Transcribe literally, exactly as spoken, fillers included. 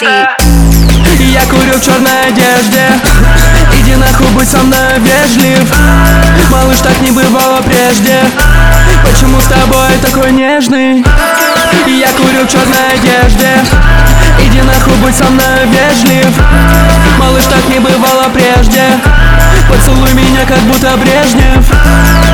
Я курю в черной одежде. Иди нахуй, будь со мной вежлив. Малыш, так не бывало прежде. Почему с тобой такой нежный? Я курю в черной одежде. Иди нахуй, будь со мной вежлив. Малыш, так не бывало прежде. Поцелуй меня, как будто Брежнев.